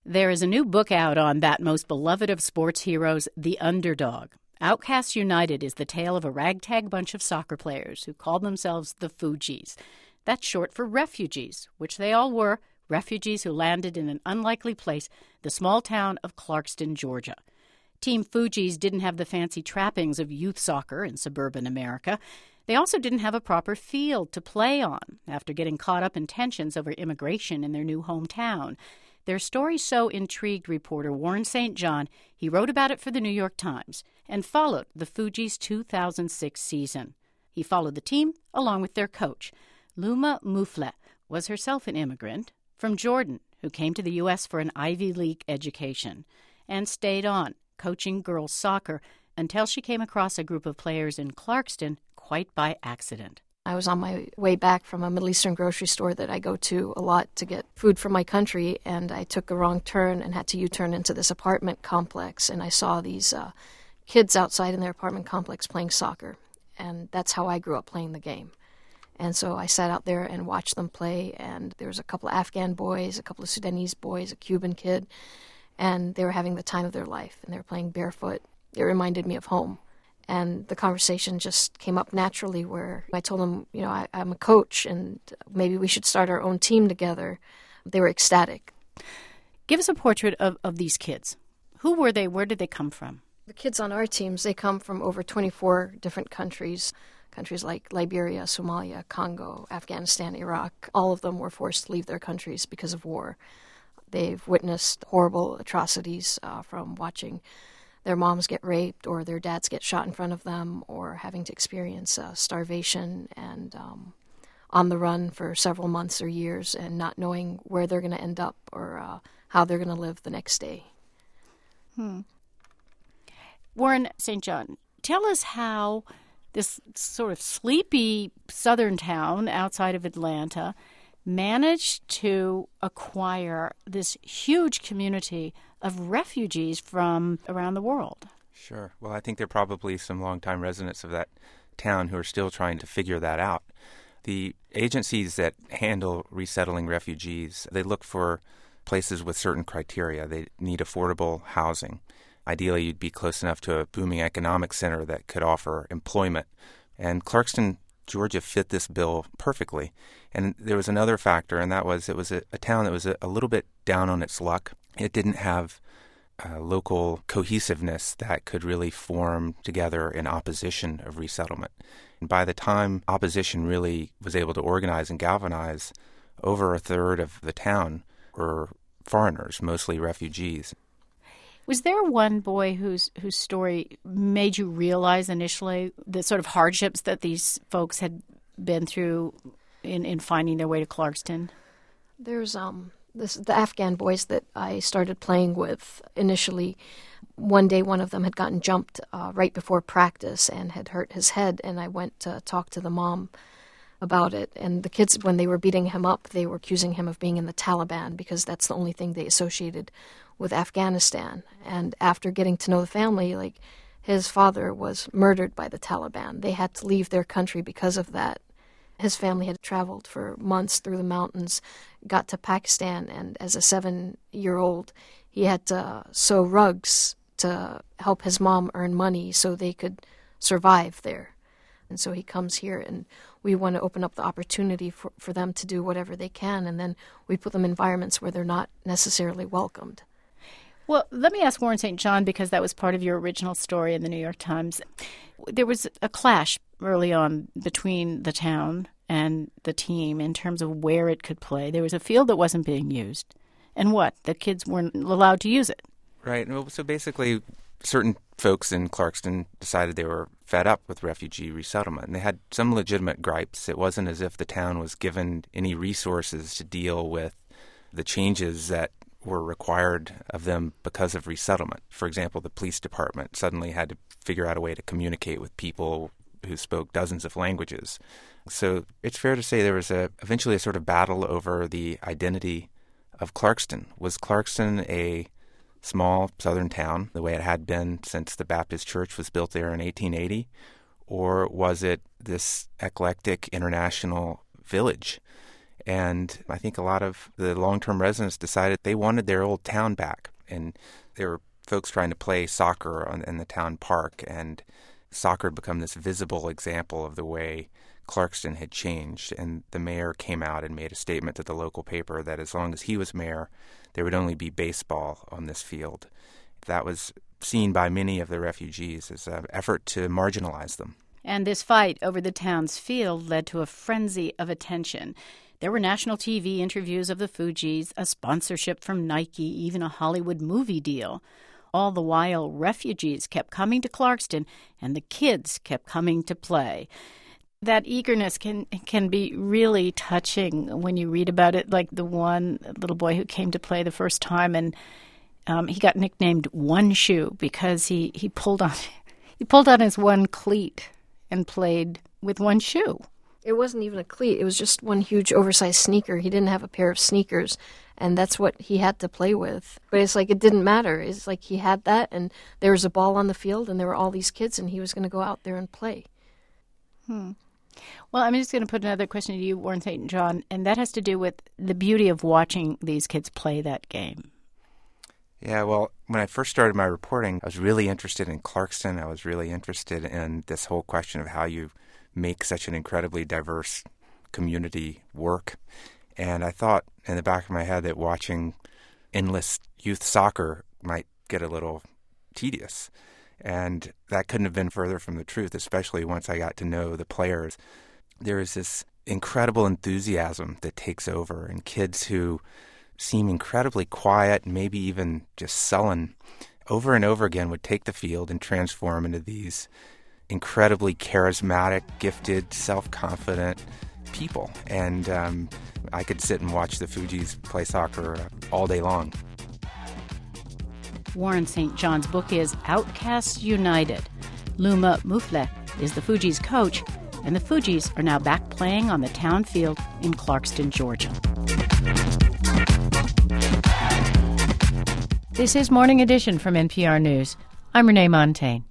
There is a new book out on that most beloved of sports heroes, The Underdog. Outcasts United is the tale of a ragtag bunch of soccer players who called themselves the Fugees. That's short for refugees, which they all were, refugees who landed in an unlikely place, the small town of Clarkston, Georgia. Team Fugees didn't have the fancy trappings of youth soccer in suburban America. They also didn't have a proper field to play on after getting caught up in tensions over immigration in their new hometown. Their story so intrigued reporter Warren St. John, he wrote about it for the New York Times and followed the Fugees' 2006 season. He followed the team along with their coach. Luma Mufle was herself an immigrant from Jordan who came to the U.S. for an Ivy League education and stayed on, coaching girls soccer until she came across a group of players in Clarkston quite by accident. I was on my way back from a Middle Eastern grocery store that I go to a lot to get food for my country, and I took a wrong turn and had to U-turn into this apartment complex, and I saw these kids outside in their apartment complex playing soccer, and that's how I grew up playing the game. And so I sat out there and watched them play, and there was a couple of Afghan boys, a couple of Sudanese boys, a Cuban kid, and they were having the time of their life, and they were playing barefoot. It reminded me of home. And the conversation just came up naturally where I told them, I'm a coach and maybe we should start our own team together. They were ecstatic. Give us a portrait of these kids. Who were they? Where did they come from? The kids on our teams, they come from over 24 different countries like Liberia, Somalia, Congo, Afghanistan, Iraq. All of them were forced to leave their countries because of war. They've witnessed horrible atrocities from watching their moms get raped or their dads get shot in front of them or having to experience starvation and on the run for several months or years and not knowing where they're going to end up or how they're going to live the next day. Warren St. John, tell us how this sort of sleepy southern town outside of Atlanta managed to acquire this huge community of refugees from around the world. Sure. Well, I think there are probably some longtime residents of that town who are still trying to figure that out. The agencies that handle resettling refugees, they look for places with certain criteria. They need affordable housing. Ideally, you'd be close enough to a booming economic center that could offer employment. And Clarkston, Georgia fit this bill perfectly. And there was another factor, and that was it was a town that was a little bit down on its luck. It didn't have local cohesiveness that could really form together in opposition of resettlement. And by the time opposition really was able to organize and galvanize, over a third of the town were foreigners, mostly refugees. Was there one boy whose story made you realize initially the sort of hardships that these folks had been through in finding their way to Clarkston? There's the Afghan boys that I started playing with initially. One day one of them had gotten jumped right before practice and had hurt his head, and I went to talk to the mom about it. And the kids, when they were beating him up, they were accusing him of being in the Taliban because that's the only thing they associated with Afghanistan. And after getting to know the family, his father was murdered by the Taliban. They had to leave their country because of that. His family had traveled for months through the mountains, got to Pakistan, and as a 7-year-old, he had to sew rugs to help his mom earn money so they could survive there. And so he comes here, and we want to open up the opportunity for them to do whatever they can, and then we put them in environments where they're not necessarily welcomed. Well, let me ask Warren St. John, because that was part of your original story in the New York Times. There was a clash early on between the town and the team in terms of where it could play. There was a field that wasn't being used. And what? The kids weren't allowed to use it. Right. Well, so basically, certain folks in Clarkston decided they were fed up with refugee resettlement, and they had some legitimate gripes. It wasn't as if the town was given any resources to deal with the changes that were required of them because of resettlement. For example, the police department suddenly had to figure out a way to communicate with people who spoke dozens of languages. So it's fair to say there was eventually a sort of battle over the identity of Clarkston. Was Clarkston a small southern town, the way it had been since the Baptist Church was built there in 1880, or was it this eclectic international village? And I think a lot of the long-term residents decided they wanted their old town back. And there were folks trying to play soccer in the town park, and soccer had become this visible example of the way Clarkston had changed. And the mayor came out and made a statement to the local paper that as long as he was mayor, there would only be baseball on this field. That was seen by many of the refugees as an effort to marginalize them. And this fight over the town's field led to a frenzy of attention. There were national TV interviews of the Fugees, a sponsorship from Nike, even a Hollywood movie deal. All the while, refugees kept coming to Clarkston, and the kids kept coming to play. That eagerness can be really touching when you read about it, like the one little boy who came to play the first time, and he got nicknamed One Shoe because he pulled on his one cleat and played with one shoe. It wasn't even a cleat. It was just one huge oversized sneaker. He didn't have a pair of sneakers, and that's what he had to play with. But it's like it didn't matter. It's like he had that, and there was a ball on the field, and there were all these kids, and he was going to go out there and play. Well, I'm just going to put another question to you, Warren St. John, and that has to do with the beauty of watching these kids play that game. Yeah, well, when I first started my reporting, I was really interested in Clarkston. I was really interested in this whole question of how you make such an incredibly diverse community work. And I thought in the back of my head that watching endless youth soccer might get a little tedious. And that couldn't have been further from the truth, especially once I got to know the players. There is this incredible enthusiasm that takes over, and kids who seem incredibly quiet, maybe even just sullen, over and over again would take the field and transform into these incredibly charismatic, gifted, self-confident people. And I could sit and watch the Fugees play soccer all day long. Warren St. John's book is Outcasts United. Luma Mufle is the Fugees' coach, and the Fugees are now back playing on the town field in Clarkston, Georgia. This is Morning Edition from NPR News. I'm Renee Montaigne.